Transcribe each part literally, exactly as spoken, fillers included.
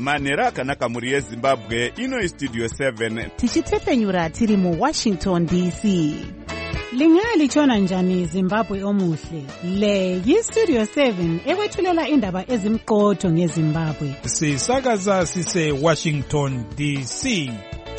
manhero akanaka mhuri yezimbabwe. Ino istudio seven tichitefenyura tiri muwashington D C. Lingalitshona njani Zimbabwe omuhle? Le yistudio seven ekwethulela indaba ezimqotho ngeZimbabwe. Sisakaza sise Washington D C.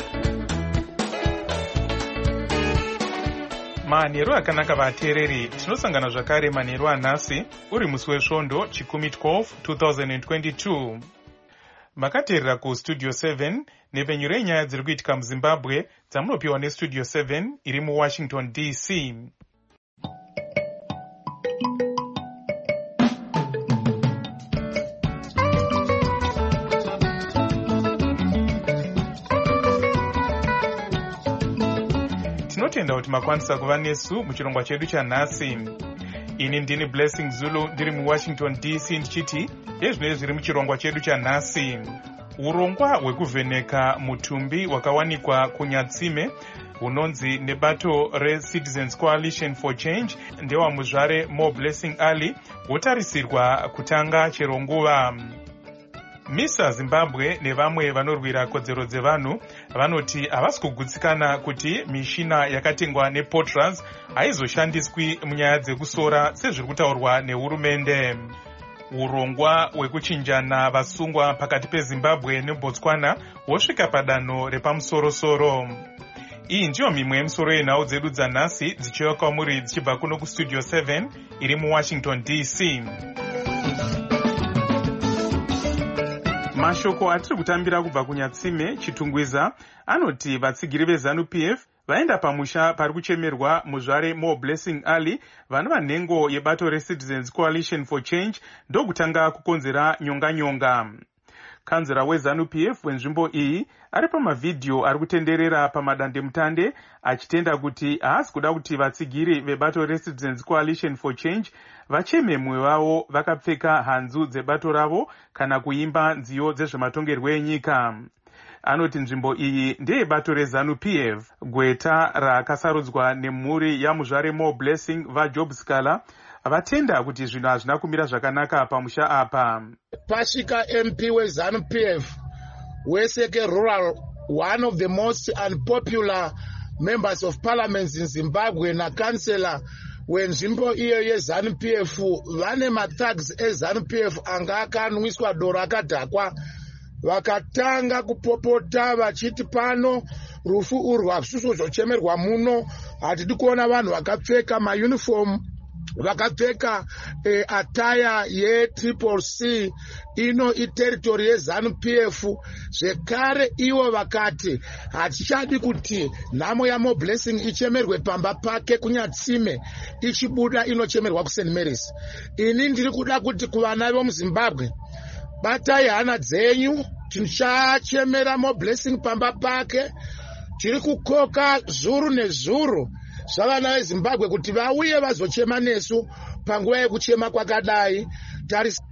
Manhero akanaka vateereri, tinosangana zvakare manhero anhasi uri musi wesvondo chikumi twelve twenty twenty-two. Makateerera kustudio seven nepfenyuro yenyaya dziri kuitika muZimbabwe dzamunopiwa nestudio seven iri muWashington D C. Tinotenda kuti makwanisa kuva nesu muchirongwa chedu chanhasi. Ini ndini Blessing Zulu ndiri muWashington D C ndichiti ndezvinenge zviri muchirongwa chedu chanhasi. Urongwa hwekuvheneka mutumbi wakawanikwa kuNyatsime hunonzi nebato reCitizens Coalition for Change ndewamuzvare Mo Blessing Ali hwotarisirwa kutanga chero nguva. Misa Zimbabwe nevamwe vanorwira kodzero dzevanhu vanoti havasi kugutsikana kuti mishina yakatengwa nePortras haizoshandiswi munyaya dzekusora sezviri kutaurwa nehurumende. Urongwa hwekuchinjana vasungwa pakati peZimbabwe neBotswana hwosvika padanho repamusorosoro. Iyi ndiyo mimwe yemisoro yenhau dzedu dzanhasi dzichiuya kwamuri dzichibva kuno kustudio seven iri muWashington D C. Mashoko atiri kutambira kubva kuNyatsime Chitungwiza anoti vatsigiri veZANU P F vaenda pamusha pari kuchemerwa muzvare Mo Blessing Ali vanova nhengo yebato reCitizens Coalition for Change ndokutanga kukonzera nyonga-nyonga. Kanzera weZANU P F wenzvimbo iyi ari pamavhidhiyo ari kutenderera pamadandemutande achitenda kuti haasi kuda kuti vatsigiri vebato reCitizens Coalition for Change vacheme mumwe wavo vakapfeka hanzu dzebato ravo kana kuimba nziyo dzezvematongerwo enyika. Anoti nzvimbo iyi ndeyebato reZANU P F. Gweta rakasarudzwa nemhuri yamuzvare Mo Blessing vaJob Scala vatenda kuti zvinhu hazvina kumira zvakanaka pamusha apa. Pasvika M P weZANU P F weSeke Rural, one of the most unpopular members of parliament in Zimbabwe na councillor wenzvimbo iyo yeZANU P F vane mathags eZANU P F anga akanwiswa doro akadhakwa vakatanga kupopota vachiti pano rufu urwu hakuzochemerwa muno. Hatidi kuona vanhu vakapfeka mauniform vakapfeka eh, ataya yetriple C ino iterritory yeZANU P F. Zvekare ivo vakati hatichadi kuti nhamo yaMo Blessing ichemerwe pamba pake kuNyatsime ichibuda inochemerwa kuSaint Mary's. Ini ndiri kuda kuti kuvana vemuZimbabwe batai hana dzenyu, tichachemera Mo Blessing pamba pake. Tiri kukoka zuru nezuru zvavana veZimbabwe kuti vauye vazochema nesu panguva yekuchema kwakadai. Taris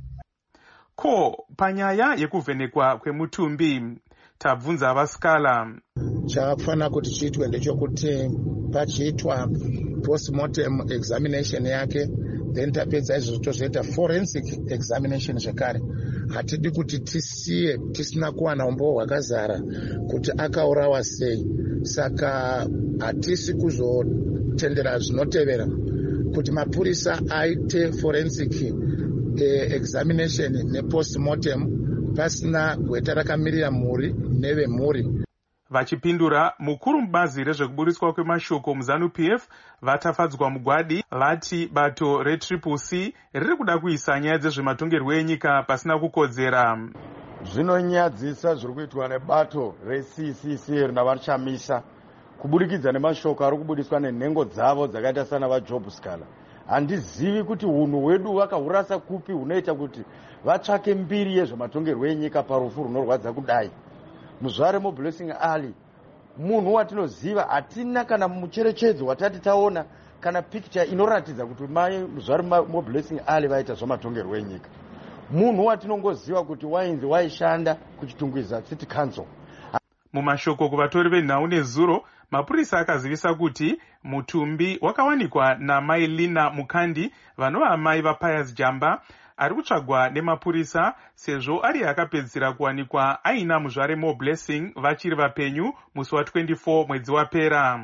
Ko panyaya yekuvhenekwa kwemutumbi tabvunza vaScala. Chakafanira kuti chiitwe ndechokuti pachiitwa postmortem examination yake then tapedza izvozvo tozoita forensic examination zvekare. Hatidi kuti tisiye tisina kuwana umbo hwakazara kuti akaurawa sei. Saka hatisi kuzotendera zvinotevera kuti mapurisa aite forensic eh, examination nepostmortem pasina gweta rakamirira mhuri nevemhuri. Vachipindura, mukuru mubazi rezvekuburitswa kwemashoko muZANU P F vatafadzwa mugwadi vati bato retriple C riri kuda kuisa nyaya dzezvematongerwo enyika pasina kukodzera. Zvinonyadzisa zviri kuitwa nebato reC C C rinavachamisa kuburikidza nemashoko ari kubudiswa nenhengo dzavo dzakaita sana vaJob Scala. Handizivi kuti hunhu hwedu vakahurasa kupi hunoita kuti vatsvake mbiri yezvematongerwo enyika parufu runorwadza kudai. Muzvare Mo Blessing Ali munhu watinoziva, hatina kana mucherechedzo watati taona kana picture inoratidza kuti mai muzvare Mo Blessing Ali vaita zvematongerwo enyika. Munhu watinongoziva kuti wainzi waishanda kuchitungwiza City Council. Mumashoko kuvatori venhau nezuro, mapurisa akazivisa kuti mutumbi wakawanikwa naMai Lina Mukandi vanova amai vaPius Jamba ari kutsvagwa nemapurisa sezvo ari akapedzisira kuwanikwa aina muzvare More Blessing vachiri vapenyu musi wa twenty-four mwedzi wapera.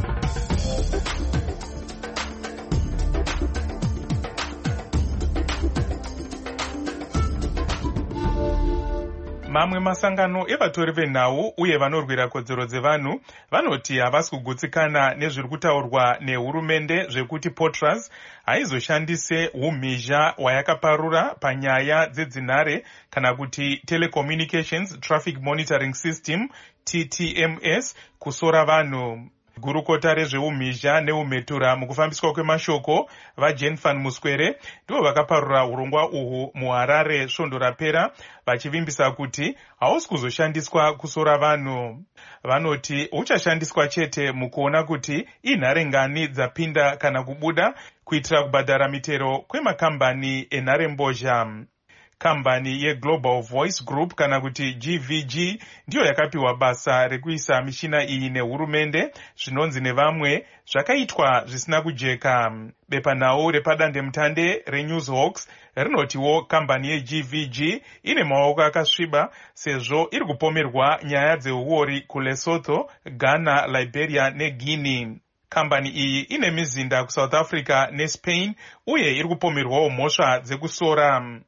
Mamwe masangano evatori venhau uye vanorwira kodzero dzevanhu vanoti havasi kugutsikana nezviri kutaurwa nehurumende zvekuti Potras haizoshandise umhizha hwayakaparura panyaya dzedzinhare kana kuti Telecommunications Traffic Monitoring System T T M S kusora vanhu. Gurukota rezveumhizha neumhetura mukufambiswa kwemashoko vaJane van Muskwere ndivo vakaparura urongwa uhu muHarare svondo rapera, vachivimbisa kuti hausi kuzoshandiswa kusora vanhu. Vanoti uchashandiswa chete mukuona kuti inhare ngani dzapinda kana kubuda kuitira kubhadhara mitero kwemakambani enharembozha. Kambani yeGlobal Voice Group kana kuti G V G ndiyo yakapiwa basa rekuisa mishina iyi nehurumende, zvinonzi nevamwe zvakaitwa zvisina kujeka. Bepanhau repadandemutande reNewshawks rinotiwo kambani yeG V G ine maoko akasviba sezvo iri kupomerwa nyaya dzeuori kuLesotho, Ghana, Liberia neGuinea. Kambani iyi ine mizinda kuSouth Africa neSpain uye iri kupomerwawo mhosva dzekusora.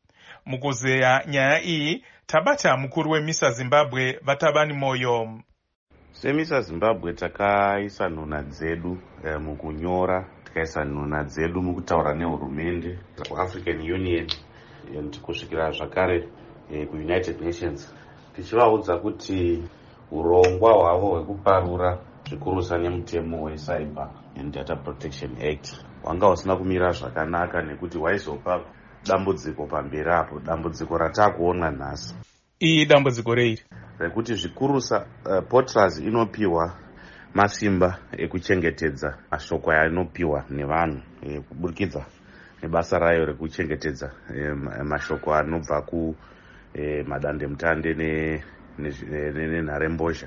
Mukuzeya nyaya iyi tabata mukuru weMISA Zimbabwe Vatabani Moyo. SeMISA Zimbabwe takaisa nhuna dzedu e, mukunyora, takaisa nhuna dzedu mukutaura nehurumende kuAfrican Union kusvikira zvakare e, kuUnited Nations, tichivaudza kuti urongwa hwavo hwekuparura zvikurusa nemutemo weCyber and Data Protection Act wanga usina kumira zvakanaka nekuti waizopa dambudziko pamberi apo, dambudziko ratakuona nhasi. Iyi dambudziko reiri rekuti zvikurusa uh, Potras inopiwa masimba ekuchengetedza mashoko anopiwa nevanhu e, kuburikidza nebasa rayo rekuchengetedza e, mashoko anobva ku e, madandemutande nenharembozha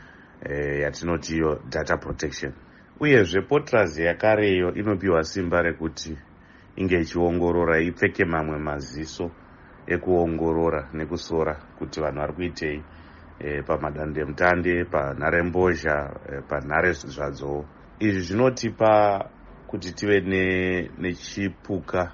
e, yatinoti iyo data protection. Uyezve Potras yakareyo inopiwa simba rekuti inge ichiongorora, ipfeke mamwe maziso ekuongorora nekusora kuti vanhu vari kuitei e, pamadandemutande, panharembozha, e, panhare zvadzo. Izvi zvinotipa kuti tive ne, nechipuka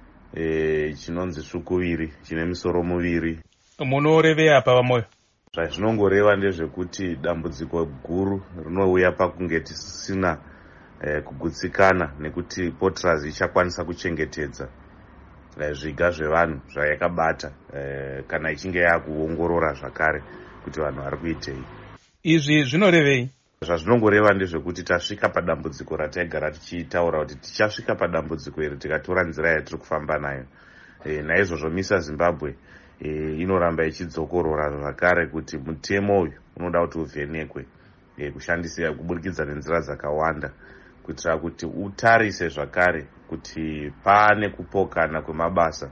e, chinonzi svukuviri chine misoro muviri. Munorevei apa Vamoyo? Zvazvinongoreva ndezvekuti dambudziko guru rinouya pakunge tisina Eh, kugutsikana nekuti Potras ichakwanisa kuchengetedza eh, zviga zvevanhu zvayakabata eh, kana ichinge yakuongorora zvakare kuti vanhu vari kuitei. Izvi zvinorevei? Zvazvinongoreva ndezvekuti tasvika padambudziko rataigara tichitaura kuti tichasvika padambudziko iri tikatora nzira yatiri kufamba nayo. E, naizvozvo MISA Zimbabwe e, inoramba ichidzokorora zvakare kuti mutemo uyu unoda kuti uvhenekwe e, kushandisa kuburikidza nenzira dzakawanda kuitira kuti utarise zvakare kuti pane kupokana kwemabasa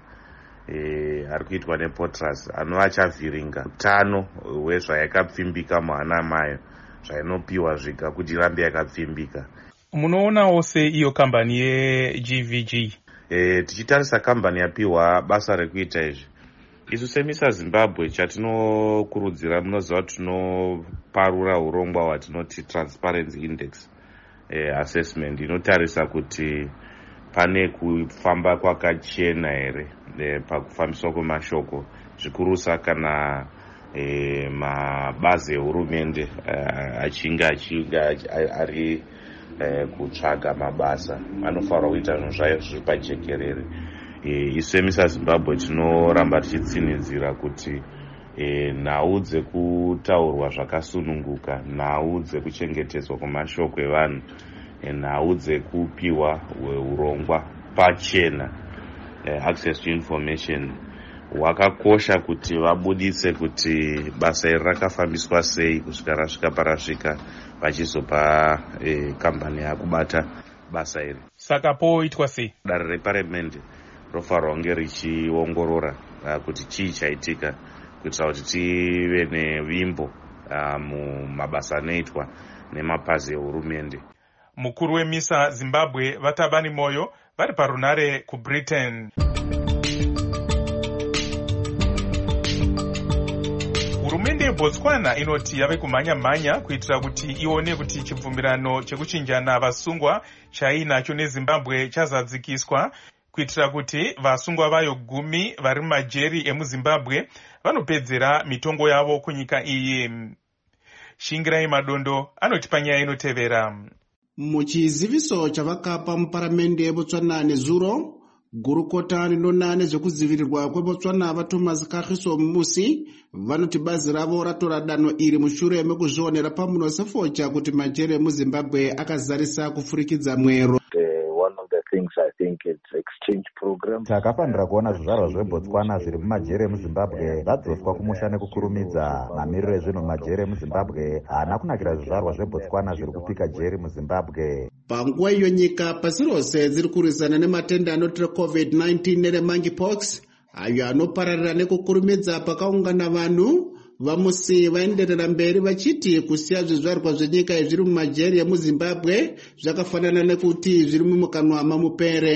e, ari kuitwa nePotras anova achavhiringa utano hwezvayakapfimbika muhana mayo zvainopiwa zviga kuti irambe yakapfimbika. Munoonawo se iyo kambani yeG V G? E, tichitarisa kambani yapiwa basa rekuita izvi, isu seMISA Zimbabwe chatinokurudzira, munoziva kuti tinoparura urongwa hwatinoti Transparency Index e, assessment inotarisa kuti pane kufamba kwakachena here e, pakufambiswa kwemashoko, zvikurusa kana e, mabazi ehurumende achinge achinga ari e, kutsvaga mabasa anofanira kuita zvinhu zvayo zviri pajekerere. E, isu seMISA Zimbabwe tinoramba tichitsinidzira kuti e, nhau dzekutaurwa zvakasununguka, nhau dzekuchengetedzwa kwemashoko evanhu, e, nhau dzekupiwa urongwa pachena, e, access to information, hwakakosha kuti vabuditse kuti basa iri rakafambiswa sei kusvika rasvika parasvika vachizopa e, kambani yakubata basa iri. Saka poitwa sei? Dare reparamendi rofanirwa kunge richiongorora uh, kuti chii chaitika kuitira kuti tive nevimbo uh, mumabasa anoitwa nemapazi ehurumende. Mukuru weMISA Zimbabwe Vatabani Moyo vari parunare kuBritain. hurumende yebotswana inoti yave kumhanya-mhanya kuitira kuti ione kuti chibvumirano chekuchinjana vasungwa chainacho nezimbabwe chazadzikiswa, kuitira kuti vasungwa vayo gumi vari mumajeri emuzimbabwe vanopedzera mitongo yavo kunyika iyi. Shingirai Madondo anoti panyaya inotevera. Muchiziviso chavakapa muparamende yebotswana nezuro, gurukota rinona nezvekudzivirirwa kwebotswana vaThomas Kagiso Musi vanoti bazi ravo ratora danho iri mushure mekuzvionera pamuno sefocha kuti majeri emuzimbabwe akazarisa kufurikidza mwero. Takafanira kuona zvizvarwa zvebotswana zviri mumajeri emuzimbabwe vadzoswa kumusha nekukurumidza. Mamiriro ezvinhu mumajeri emuzimbabwe haana kunakira zvizvarwa zvebotswana zviri kupika jeri muzimbabwe. Panguva iyo nyika pasi rose dziri kurwisana nematenda anotira covid nineteen neremonkeypox ayo anopararira nekukurumidza pakaungana vanhu. Vamusi vaenderera mberi vachiti kusiya zvizvarwa zvenyika zviri mumajeri emuzimbabwe zvakafanana nekuti zviri mumukanwa mamupere.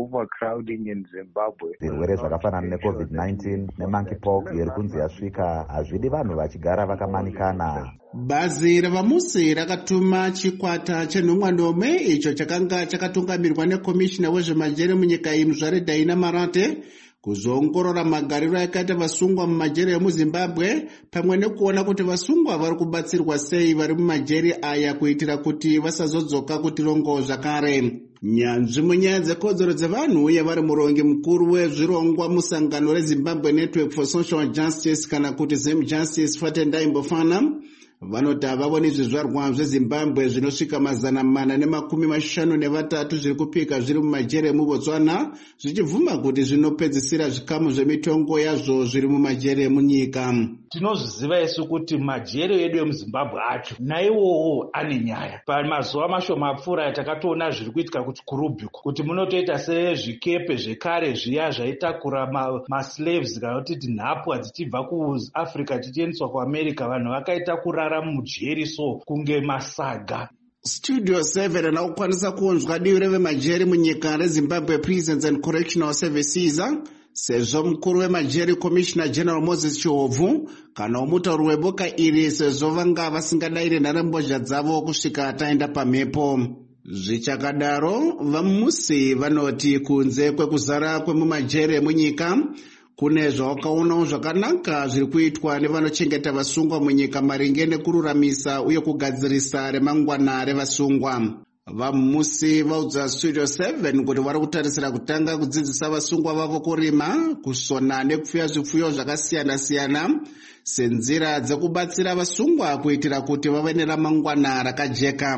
Zvirwere zvakafanana necovid nineteen nemonkeypox yeri kunzi yasvika hazvidi vanhu vachigara vakamanikana. Bazi ravamusi rakatuma chikwata chenhumwa nome icho chakanga chakatungamirwa nekomishina wezvemajeri munyika iyi Muzvare Daina Marate kuzoongorora magariro akaita vasungwa mumajeri emuzimbabwe pamwe nekuona kuti vasungwa vari kubatsirwa sei vari mumajeri aya kuitira kuti vasazodzoka kutirongo zvakare. Nyanzvi munyaya dzekodzero dzevanhu uye vari murongi mukuru wezvirongwa musangano reZimbabwe Network for Social Justice kana kuti Zim Justice Fatendai Mbofana vanoti havavoni zvizvarwa zveZimbabwe zvinosvika mazana mana nemakumi mashanu nevatatu zviri kupika zviri mumajeri emubotswana zvichibvuma kuti zvinopedzisira zvikamu zvemitongo yazvo zviri mumajeri emunyika. Tinozviziva isu kuti majeri edu emuzimbabwe acho naiwowo ane nyaya. Pamazuva mashoma apfuura takatoona zviri kuitika kuti kurubhiku kuti munotoita sezvikepe zvekare zviya zvaitakura maslaves kana kuti nhapwa dzichibva kuAfrica dzichiendeswa kuAmerica, vanhu vakaita kurara mujeri so kunge masaga. Studio seven anakukwanisa kuonzwa divi revemajeri munyika reZimbabwe Prisons and Correctional Services sezvo mukuru wemajeri Commissioner General Moses Chihovhu kana mutauri weboka iri sezvo vanga vasingadayire nharembozha dzavo kusvika taenda pamhepo. Zvichakadaro vamusi vanoti kunze kwekuzara kwemumajeri emunyika kune zvawakaonawo zvakanaka zviri kuitwa nevanochengeta vasungwa munyika maringe nekururamisa uye kugadzirisa remangwana revasungwa. Vamusi vaudza Studio seven kuti vari kutarisira kutanga kudzidzisa vasungwa vavo kurima, kusona nekupfuya zvipfuyo zvakasiyana-siyana senzira dzekubatsira vasungwa kuitira kuti vave neramangwana rakajeka.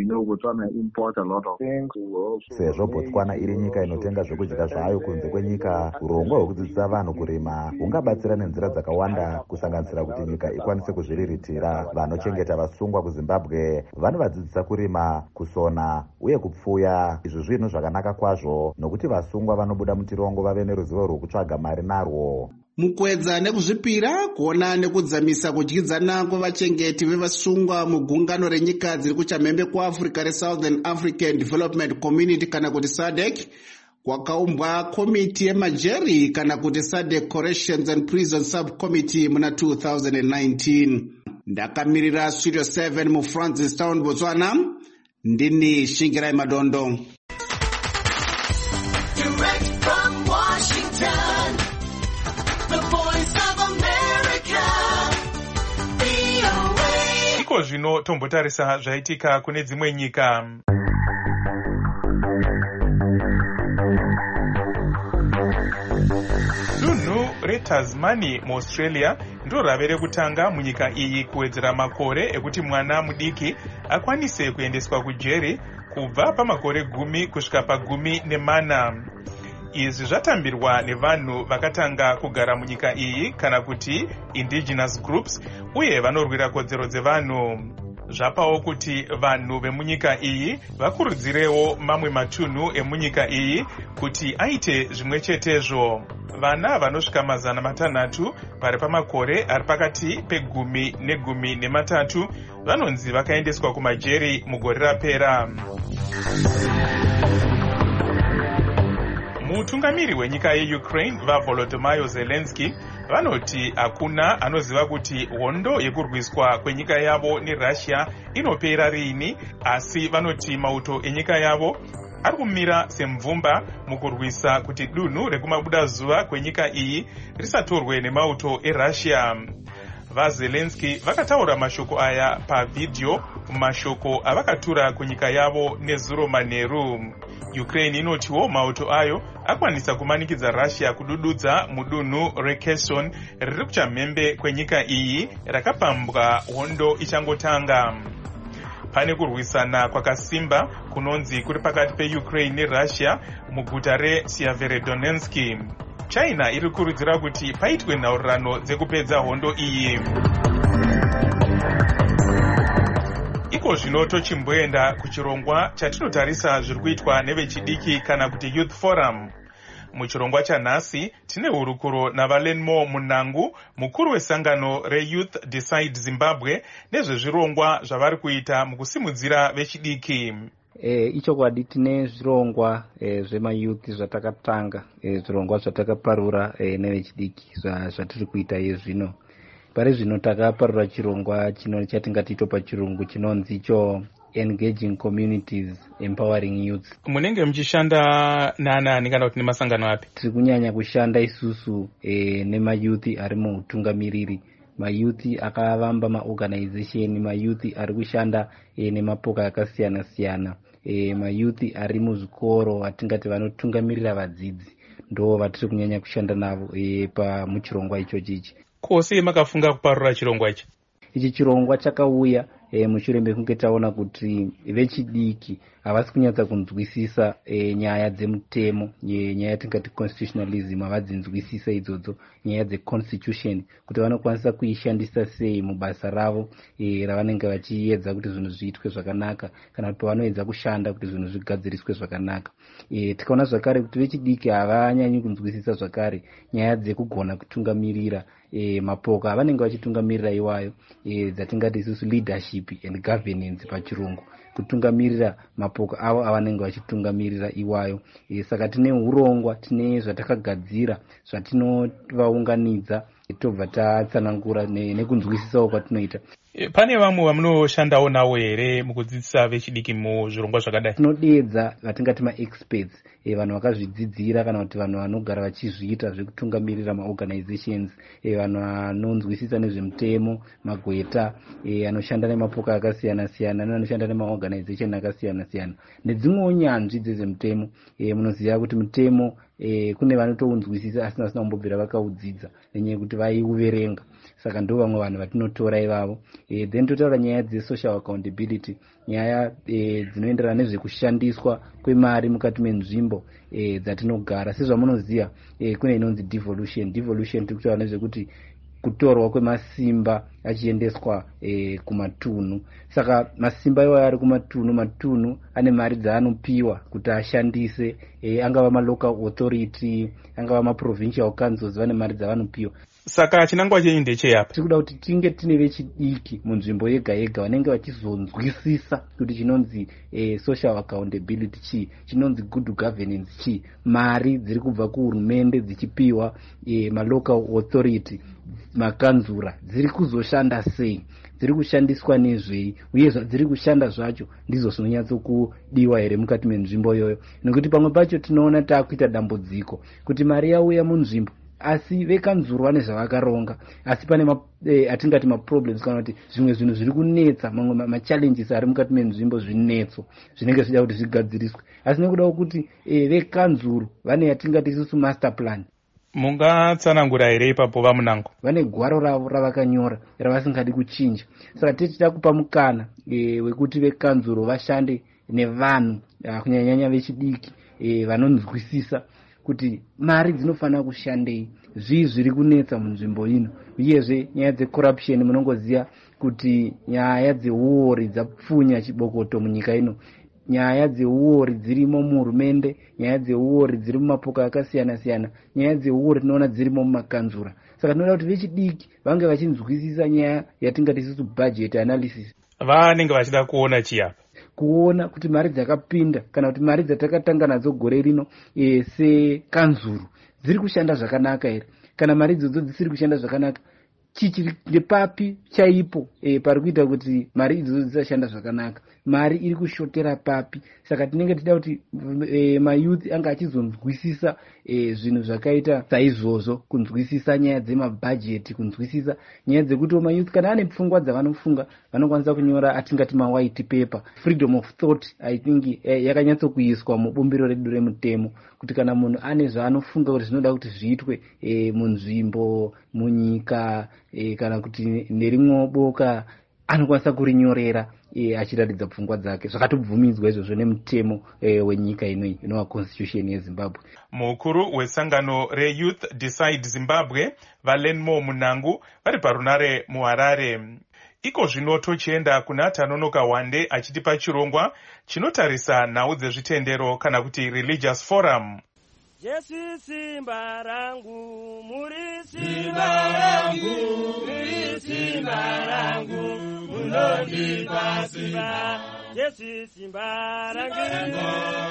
Sezvo Botswana iri nyika inotenga zvekudya zvayo kunze kwenyika, urongwa hwekudzidzisa vanhu kurima hungabatsira nenzira dzakawanda kusanganisira kuti nyika ikwanise kuzviriritira. Vanochengeta vasungwa kuZimbabwe vanovadzidzisa kurima, kusona uye kupfuya. Izvi zvinhu zvakanaka kwazvo nokuti vasungwa vanobuda mutirongo vave neruzivo rwokutsvaga mari narwo. Mukwedza nekuzvipira kuona nekudzamisa kudyidzana kwevachengeti vevasungwa mugungano renyika dziri kuchamhembe kuAfrica reSouthern African Development Community kana kuti S A D C kwakaumbwa komiti yemajeri kana kuti S A D C Corrections and Prison Subcommittee muna two thousand nineteen. Ndakamirira Studio seven mu Francistown, Botswana. Ndini Shingirai Madondo. Direct from Washington, the voice of America, V O A. Iko zvino tombotarisa zvaitika kune dzimwe nyika. Dunhu reTasmania muAustralia ndo rave rekutanga munyika iyi kuwedzera makore ekuti mwana mudiki akwanise kuendeswa kujeri kubva pamakore gumi kusvika pagumi nemana. Izvi zvatambirwa nevanhu vakatanga kugara munyika iyi kana kuti indigenous groups uye vanorwira kodzero dzevanhu. Zvapawo kuti vanhu vemunyika iyi vakurudzirewo mamwe matunhu emunyika iyi kuti aite zvimwe chetezvo. Vana vanosvika mazana matanhatu vari pamakore ari pakati pegumi negumi nematatu vanonzi vakaendeswa kumajeri mugore rapera. Mutungamiri wenyika yeUkraine vaVolodymyr Zelensky vanoti hakuna anoziva kuti hondo yekurwiswa kwenyika yavo neRussia inopera rini, asi vanoti mauto enyika yavo ari kumira semvumba mukurwisa kuti dunhu rekumabudazuva kwenyika iyi risatorwe nemauto eRussia. VaZelensky vakataura mashoko aya pavhidhiyo mumashoko avakatura kunyika yavo nezuro manheru. Ukraine inotiwo mauto ayo akwanisa kumanikidza Russia kudududza mudunhu reKherson riri kuchamhembe kwenyika iyi rakapambwa hondo ichangotanga. Pane kurwisana kwakasimba kunonzi kuri pakati peUkraine neRussia muguta reSeverodonetsk. China iri kurudzira kuti paitwe nhaurirano dzekupedza hondo iyi. Iko zvino tochimboenda kuchirongwa chatinotarisa zviri kuitwa nevechidiki kana kuti Youth Forum. Muchirongwa chanhasi tine hurukuro naValenmo Munangu, mukuru wesangano reYouth Decide Zimbabwe, nezvezvirongwa zvavari kuita mukusimudzira vechidiki. E, ichokwadi tine zvirongwa e, zvemayouth zvatakatanga, e, zvirongwa zvatakaparura e, nevechidiki zvatiri kuita iye zvino. Pari zvino takaparura chirongwa chino chatingati pachirungu chinonzi icho Engaging Communities, Empowering Youth. Munenge muchishanda naanani kana kuti nemasangano api? Tiri kunyanya kushanda isusu e, nemayouth ari muutungamiriri, mayouth akavamba maorganization, mayouth ari kushanda e, nemapoka akasiyana siyana, e, mayouth ari muzvikoro atingati vanotungamirira vadzidzi, ndo vatiri kunyanya kushanda navo e, pamuchirongwa ichochi ichi. Kose makafunga kuparura chirongwa ichi? Ichi chirongwa chakauya e, mushure mekunge taona kuti vechidiki havasi kunyatsa kunzwisisa e, nyaya dzemutemo, e, nyaya tingati constitutionalism havadzinzwisisa idzodzo, nyaya dzeconstitution kuti vanokwanisa kuishandisa sei mubasa ravo e, ravanenge vachiedza kuti zvinhu zviitwe zvakanaka, kana kuti pavanoedza kushanda kuti zvinhu zvigadziriswe zvakanaka. E, tikaona zvakare kuti vechidiki havanyanyi kunzwisisa zvakare nyaya dzekugona kutungamirira e, mapoka avanenge vachitungamirira iwayo, e, dzatingati isusu leadership and governance pachirungu, kutungamirira mapoka avo avanenge vachitungamirira iwayo. E, saka tine urongwa, tine zvatakagadzira zvatinovaunganidza tobva tatsanangura nekunzwisisawo kwatinoita. Pane vamwe vamunoshandawo navo here mukudzidzisa vechidiki muzvirongwa zvakadai? Tinodedza vatingati ma-experts, e, vanhu vakazvidzidzira kana kuti vanhu vanogara vachizviita zvekutungamirira ma-organizations, e, vanhu vanonzwisisa nezvemutemo, magweta, e, anoshanda nemapoka akasiyana siyana, anoshanda nema-organization akasiyana siyana, nedzimwewo nyanzvi dzezvemutemo. E, munoziva kuti mutemo e, kune vanotounzwisisa asina asina kumbobvira vakaudzidza nenyaya yekuti vaiuverenga, saka ndo vamwe vanhu vatinotora ivavo. E, then totaura nyaya dzesocial accountability, nyaya e, dzinoenderana nezvekushandiswa kwemari mukati menzvimbo e, dzatinogara. Sezvamunoziva e, kune inonzi devolution. Devolution tiri kutaura nezvekuti kutorwa kwemasimba achiendeswa e, kumatunhu. Saka masimba iwayo ari kumatunhu, matunhu ane mari dzaanopiwa kuti ashandise, e, angava ma-local authority, angava ma-provincial councils vane mari dzavanopiwa. Saka chinangwa chenyu ndecheyapa? Tiri kuda kuti tinge tine vechidiki munzvimbo yega yega vanenge vachizonzwisisa kuti chinonzi e, social accountability chi, chinonzi good governance chi, mari dziri kubva kuhurumende dzichipiwa e, ma-local authority, makanzura, dziri kuzoshanda sei, dziri kushandiswa nezvei, uye zvadziri kushanda zvacho ndizvo zvinonyatsokudiwa here mukati menzvimbo iyoyo. Nekuti pamwe pacho tinoona taakuita dambudziko kuti mari yauya munzvimbo asi vekanzurwa nezvavakaronga, asi pane ma, e, atingati ma-problems kana kuti zvimwe zvinhu zviri kunetsa, mamwe ma-challenges ari mukati menzvimbo zvinetso zvinenge zvida kuti zvigadziriswe, asi nekuda kuti e, vekanzuru vane yatingati isusu master plan. Mungatsanangura here ipapo vamunango? Vane gwaro ravo ravakanyora ravasingadi kuchinja. Saka tichida kupa mukana e, wekuti vekanzuro vashande nevanhu kunyanyanya vechidiki e, vanonzwisisa kuti mari dzinofanira kushandei, zvii zviri kunetsa munzvimbo ino, uyezve nyaya dzecorruption. Munongoziva kuti nyaya dzeuori dzapfunya chibokoto munyika ino, nyaya dzeuori dzirimo muhurumende, nyaya dzeuori dziri mumapoka akasiyana siyana, nyaya dzeuori tinoona dzirimo mumakanzura. Saka tinoda kuti vechidiki vange vachinzwisisa nyaya yatingati isusu budget analysis. Vanenge vachida kuona chiyapa? Kuona kuti mari dzakapinda kana kuti mari dzatakatanga nadzo gore rino e, sekanzuru dziri kushanda zvakanaka here, kana mari idzodzo dzisiri kushanda zvakanaka chichiri ndepapi chaipo e, pari kuita kuti mari idzodzo dzisashanda zvakanaka, mari iri kushotera papi. Saka tinenge tida kuti e, mayouth anga achizonzwisisa e, zvinhu zvakaita saizvozvo, kunzwisisa nyaya dzemabhajeti, kunzwisisa nyaya dzekuti mayouth kana ane pfungwa dzavanofunga vanokwanisa kunyora atingati mawhite paper. Freedom of thought I think e, yakanyatsokuiswa mubumbiro redu remutemo, kuti kana munhu ane zvaanofunga kuti zvinoda kuti zviitwe e, munzvimbo, munyika e, kana kuti nerimwe boka anokwanisa kurinyorera e, achiratidza pfungwa dzake. Zvakatobvumidzwa izvozvo nemutemo e, wenyika inoi inova constitution yeZimbabwe. Mukuru wesangano reYouth Decide Zimbabwe Valenmo Munangu vari parunare muHarare. Iko zvino tochienda kuna Tanonoka Wande achitipa chirongwa chinotarisa nhau dzezvitendero kana kuti religious forum. Jesu simba rangu, muri simba rangu, muri simba rangu, munondipa simba. Jesu simba rangu,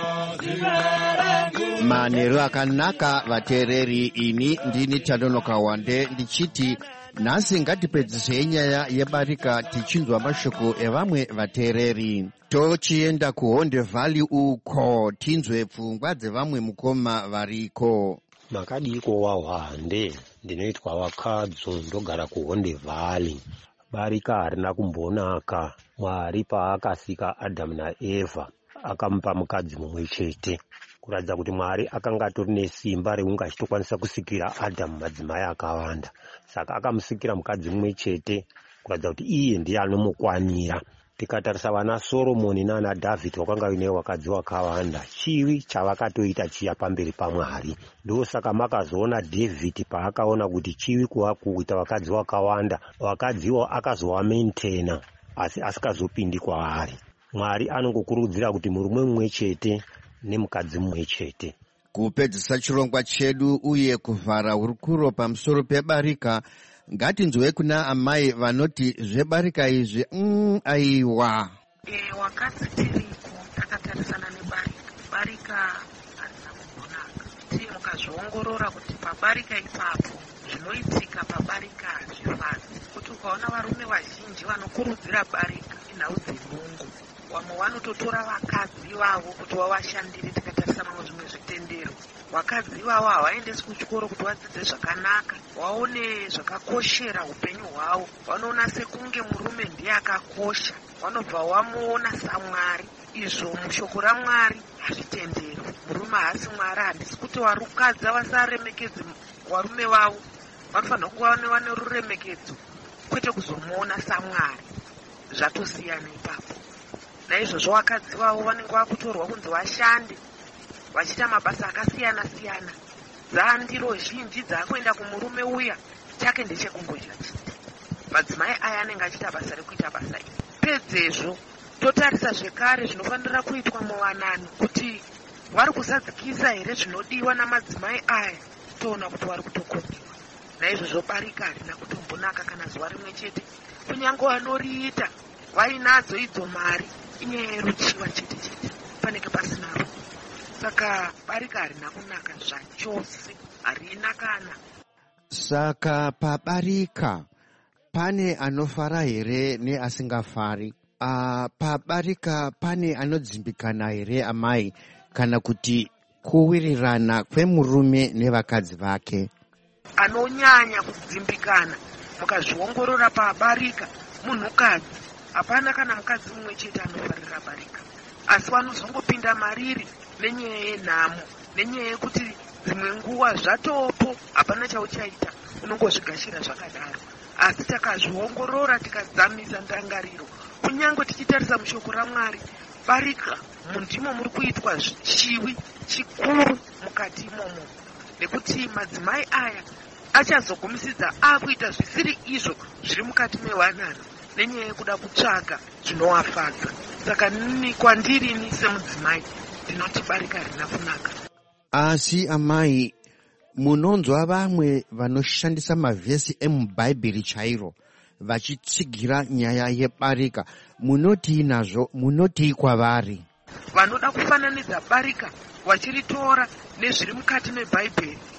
simba rangu. Manheru akanaka vateereri, ini ndini Tanonoka Wande ndichiti nhasi ngatipedzisei nyaya yebarika tichinzwa mashoko evamwe vateereri. Tochienda kuHonde Valley uko tinzwe pfungwa dzevamwe mukoma variko. Makadiko waHwande, ndinoitwa Wakadzo, ndogara kuHonde Valley. Barika harina kumbonaka. Mwari paakasika Adamu naEvha akamupa mukadzi mumwe chete, kuratidza kuti Mwari akanga atori nesimba reunga achitokwanisa kusikira Adamu madzimai akawanda. Saka akamusikira mukadzi mumwe chete kuratidza kuti iye ndiye anomukwanira. Tikatarisa vana Soromoni nana Dhavhidhi wakanga uine wakadzi wakawanda, chivi chavakatoita chiya pamberi paMwari. Ndosaka makazoona Dhavhidhi paakaona kuti chivi kuva kuita wakadzi wakawanda, wakadziwo akazowamentena asi asikazopindi kwaari. Mwari anongokurudzira kuti murume mumwe chete nemukadzi mumwe chete. Kupedzisa chirongwa chedu uye kuvhara hurukuro pamusoro pebarika, ngatinzwe kuna amai vanoti zvebarika izvi mm, aiwa. E, wakati tiriko takatarisana nebarika, barika harina kumbonaka. Tiye mukazviongorora kuti pabarika ipapo zvinoitika pabarika hazvifadzi. Kuti ukaona varume vazhinji vanokurudzira barika inhau dzemungu, vamwe vanototora vakadzi vavo kuti vavashandire. Tikatarisana nezvimwe zvitendero, vakadzi vavo havaendesi kuchikoro kuti vadzidze zvakanaka, vaone zvakakoshera upenyu hwavo, vanoona sekunge murume ndiye akakosha, vanobva vamuona saMwari. Izvo mushoko raMwari hazvitendero. Murume haasi Mwari. Handisi kuti varukadzi vasaremekedze varume vavo, vanofanira kuva vane ruremekedzo, kwete kuzomuona saMwari. Zvatosiyana ipapo. Naizvozvo vakadzi vavo vanenge vakutorwa kunzi vashande, vachiita mabasa akasiyana siyana. Dzandiro zhinji dzaakuenda kumurume uya, chake ndechekungodya chete. Madzimai aya anenge achiita basa rekuita basa iri. Pedzezvo totarisa zvekare zvinofanira kuitwa muwanano, kuti vari kusadzikisa here zvinodiwa namadzimai aya. Toona kuti vari kutokondiwa. Naizvozvo barika harina kutombonaka kana zuva rimwe chete. Kunyange vanoriita vainadzo idzo mari, inyaya yeruchiva chete chete, panenge pasina rudo. Saka barika harina kunaka zvachose, harina kana. Saka pabarika pane anofara here neasingafari? Uh, pabarika pane anodzimbikana here amai, kana kuti kuwirirana kwemurume nevakadzi vake? Anonyanya kudzimbikana mukazviongorora pabarika munhukadzi. Hapana kana mukadzi mumwe chete anofarira barika, asi vanozongopinda mariri nenyaya yenhamo, nenyaya yekuti dzimwe nguva zvatopo hapana chauchaita, unongozvigashira zvakadaro. Asi takazviongorora tikadzamisa ndangariro, kunyange tichitarisa mushoko raMwari, barika mundimo muri kuitwa chivi chikuru mukati imomo, nekuti madzimai aya achazogumisidza akuita zvisiri izvo zviri mukati mewanano, nenyaya yekuda kutsvaga zvinovafadza. Saka nini kwandiri ni semudzimai ndinoti barika harina kunaka. Asi amai, munonzwa vamwe vanoshandisa mavhesi emubhaibheri chairo vachitsigira nyaya yebarika, munoti nazvo, munoti kwavari? Vanoda kufananidza barika vachiritora nezviri mukati mebhaibheri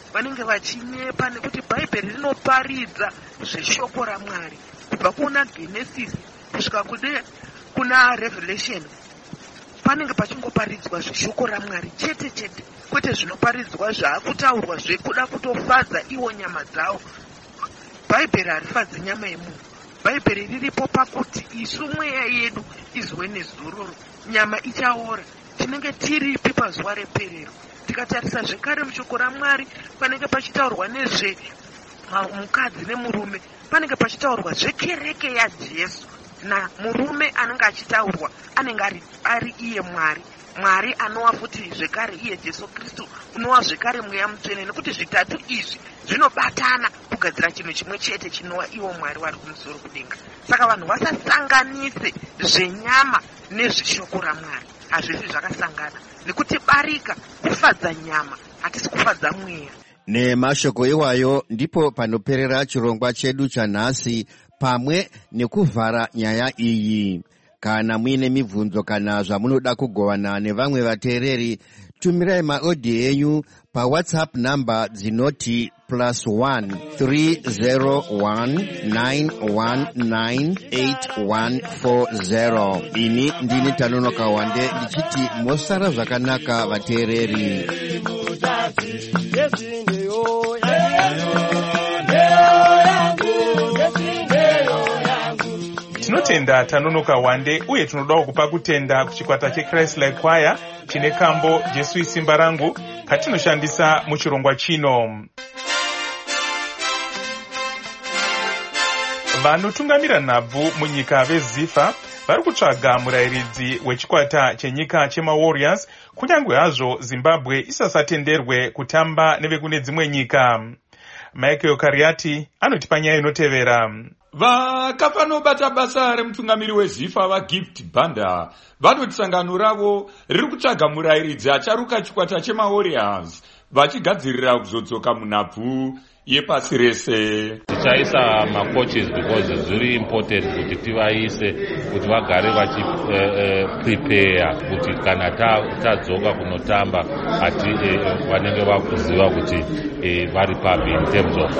vanenge vachinyepa nekuti bhaibheri rinoparidza zveshoko raMwari kubva kuna Genesis kusvika kude kuna Revelation. Panenge pachingoparidzwa zveshoko raMwari chete chete, kwete zvinoparidzwa zvaakutaurwa zvekuda kutofadza iwo nyama dzawo. Bhaibheri harifadzi nyama yemunhu. Bhaibheri riripo pakuti isu mweya yedu izwe nezororo, nyama ichaora. Tinenge tiripi pazuva reperero. Tikatarisa zvekare mushoko raMwari panenge pachitaurwa nezve mukadzi nemurume, panenge pachitaurwa zvekereke yaJesu, na murume anenge achitaurwa anenge ari, ari iye Mwari. Mwari anova futi zvekare iye Jesu Kristu, unova zvekare mweya mutsvene, nekuti zvitatu izvi zvinobatana kugadzira chinhu chimwe chete chinova iwo Mwari vari kumusoro kudenga. Saka vanhu vasasanganise zvenyama nezveshoko raMwari. Hazvisi zvakasangana, nekuti barika kufadza nyama, hatisi kufadza mweya. Nemashoko iwayo ndipo panoperera chirongwa chedu chanhasi pamwe nekuvhara nyaya iyi. Kana muine mibvunzo kana zvamunoda kugovana nevamwe vateereri, tumirai maodhi enyu paWhatsApp namba dzinoti plus one three zero one nine one nine eight one four zero. Ini ndini Tanonoka Wande ndichiti mosara zvakanaka vateereri. Tinotenda Tanonoka Wande uye tinodawo kupa kutenda kuchikwata cheChrist Like Choir chine kambo Jesu isimba rangu katinoshandisa muchirongwa chino. Vanotungamira nhabvu munyika veZifa vari kutsvaga murayiridzi wechikwata chenyika chemaWarriors kunyange hazvo Zimbabwe isasatenderwe kutamba nevekune dzimwe nyika. Michael Kariati anotipa nyaya inotevera. Vakapanobata basa remutungamiri weZifa vaGift Banda vanoti sangano ravo riri kutsvaga murayiridzi acharuka chikwata chemaWarriors vachigadzirira kuzodzoka munhabvu yepasi rese. Tichaisa macoaches because it's very important kuti tivaise kuti vagare vachi uh, uh, prepare kuti kana tadzoka kunotamba ati uh, vanenge vakuziva kuti uh, vari papi in terms of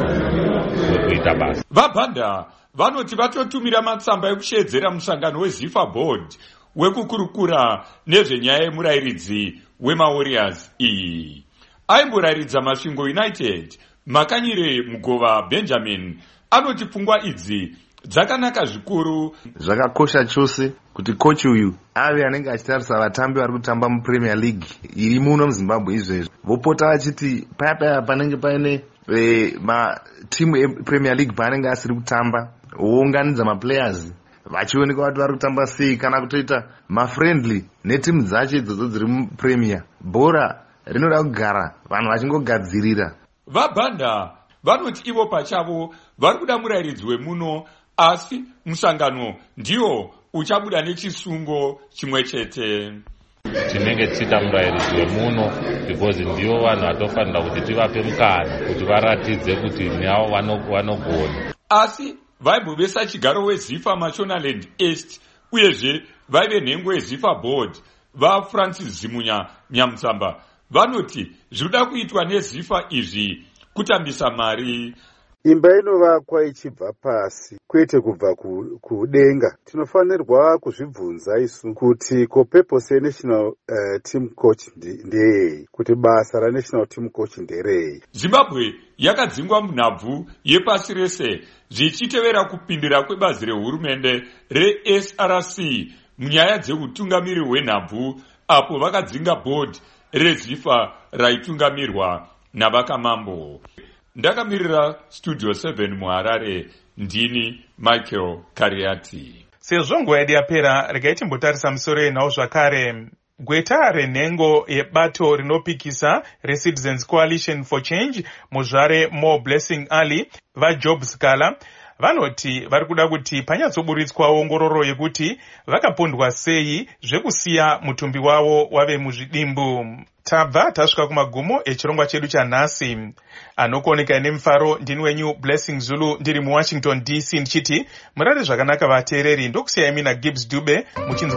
kuita basa. VaBanda vanoti vatotumira matsamba ekushedzera musangano weZifa board wekukurukura nezvenyaya yemurayiridzi wemaWarriors iyi. Aimborayiridza Masvingo United Makanyire Mugova Benjamin anoti pfungwa idzi dzakanaka zvikuru. Zvakakosha chose kuti coach uyu ave anenge achitarisa vatambi vari kutamba muPremier League iri muno muZimbabwe izvezvi, vopota vachiti paya paya panenge paine e, matimu ePremier League paanenge asiri kutamba vounganidza maplayers vachioneka kuti vari kutamba sei, kana kutoita mafriendly netimu dzacho idzodzo dziri muPremier. Bhora rinoda kugara vanhu vachingogadzirira. VaBanda vanoti ivo pachavo vari kuda murayiridzi wemuno, asi musangano ndiwo uchabuda nechisungo chimwe chete. Tinenge tichida murayiridzi wemuno because ndivo vanhu vatofanira kuti tivape mukana kuti varatidze kuti navo vanogona. Asi vaimbovesa chigaro weZifa Mashonaland East uyezve vaive nhengo yeZifa board vaFrancis Zimunya Nyamutsamba vanoti zvirikuda kuitwa neZifa izvi kutambisa mari. Imba inovakwa ichibva pasi kwete kubva kudenga. Tinofanirwa kuzvibvunza isu kuti ko purpose yenational uh, team coach ndeyei, kuti basa raNational team coach nderei. Zimbabwe yakadzingwa munhabvu yepasi rese zvichitevera kupindira kwebazi rehurumende reS R C munyaya dzeutungamiri hwenhabvu, apo vakadzinga board reZifa raitungamirwa navakamambo. Ndakamirira Studio seven muHarare, ndini Michael Kariati. Sezvo nguva yedu yapera, regai timbotarisa musoro yenhau zvakare. Gweta renhengo yebato rinopikisa reCitizens Coalition for Change muzvare More Blessing Ali vaJob Scala vanoti vari kuda kuti panyatsoburitswa ongororo yekuti vakapondwa sei zvekusiya mutumbi wavo wave muzvidimbu. Tabva tasvika kumagumo echirongwa chedu chanhasi. Anokuoneka nemufaro ndini wenyu Blessing Zulu ndiri muWashington D C ndichiti murare zvakanaka vateereri, ndokusiyai mina Gibbs Dube muchinzwa